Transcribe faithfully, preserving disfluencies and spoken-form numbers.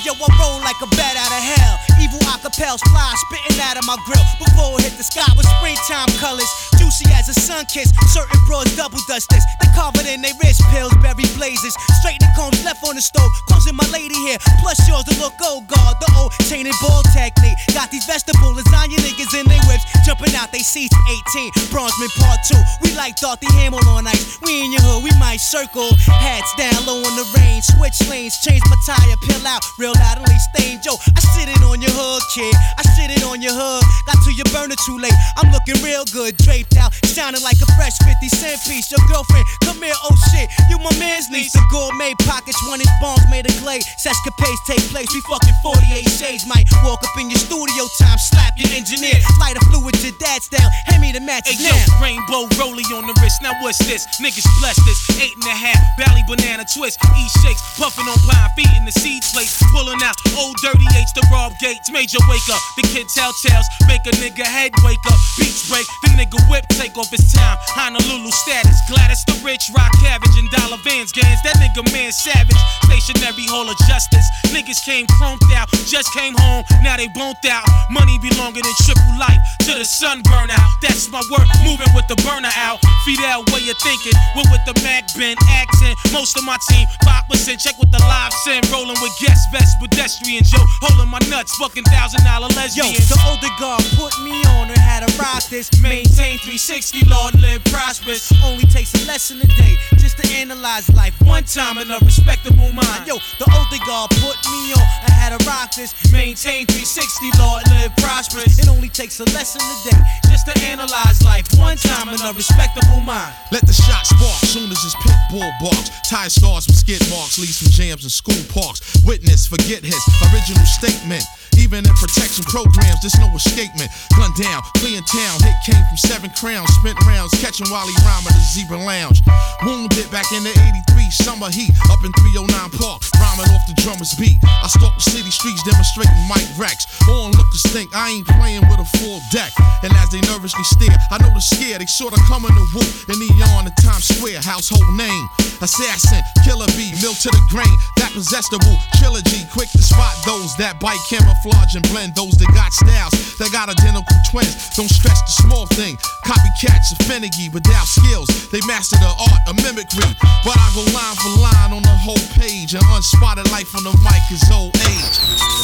yo, I roll like a bat out of hell. Evil acapels fly, spitting out of my grill. Before it hit the sky with springtime colors. Juicy as a sun kiss, certain broads double dust this. They carve it in they wrist, pills, berry blazes. Straighten the combs left on the stove, closing my lady here. Plus yours to look old guard, the old chain and ball technique. Got these vegetable lasagna niggas in they whips, jumping out they seats eighteen. Bronzeman part two, we like Dorothy Hamill on ice. We in your hood, we might circle. Hats down low on the range, switch lanes, change my tire, peel out, real loud and stained. Yo, I sit it on your hood, kid. I sit it on your hood. Got to your burner too late. I'm looking real good, draped out, shining like a fresh fifty cent piece. Your girlfriend, come here, oh shit, you my man's niece. The gourmet pockets, one inch bombs made of clay. Sescapades take place, we fucking forty-eight shades. Might walk up in your studio time, slap your engineer. Light a fluid, your dad's down, hand me the match hey, now. Yo, rainbow rollie on the wrist, now what's this? Niggas bless this, eight and a half, Bally banana twist, E shakes, puffing on pine feet in the seed plate, pulling out old dirty H to rob gates, major wake up, the kid tell tales, make a nigga head wake up, beach break, the nigga whip take off his time, Honolulu status, Gladys the rich, rock cabbage and dollar vans, gains, that nigga man savage, stationary hall of justice, niggas came chromed out, just came home, now they boned out, money be longer than triple life, till the sun burn out, that's my work, moving with the burner out, Fidel way of thinking, we're with the Mac Ben accent, most of my team, five percent, check with the live sin, rolling with guest vest, pedestrians, yo, holding my nuts, fucking thousand dollar lesbians. Yo, the older guard put me on and had to rock this, maintain three sixty, Lord live prosperous, only takes a lesson a day, just to analyze life, one time in a respectable mind. Yo, the older guard put me on, I had to rock this, maintain three sixty, Lord live prosperous, it only takes a lesson a day, just to analyze life, one time in a respectable mind. Let the shot spark, soon as his pit bull barks, tire stars with skid marks, leaves from jams in school parks, witness, forget his original statement. Even in protection programs, there's no escapement. Gun down, clean town, hit came from seven crowns. Spent rounds, catching Wally Rhyme at the Zebra Lounge. Wounded back in the eighty-three summer heat. Up in three oh nine Park, rhyming off the drummer's beat. I stalk the city streets, demonstrating Mike Rex. Onlookers think I ain't playing with a full deck. And as they nervously stare, I know they're scared. They sorta coming to whoop in neon in Times Square. Household name, assassin, killer bee, milk to the grain. That possessable trilogy, quick to spot those that bite camouflage and blend. Those that got styles, that got identical twins. Don't stress the small thing. Copycats are finicky without skills. They master the art of mimicry. But I go line for line on the whole page. And unspotted life on the mic is old age.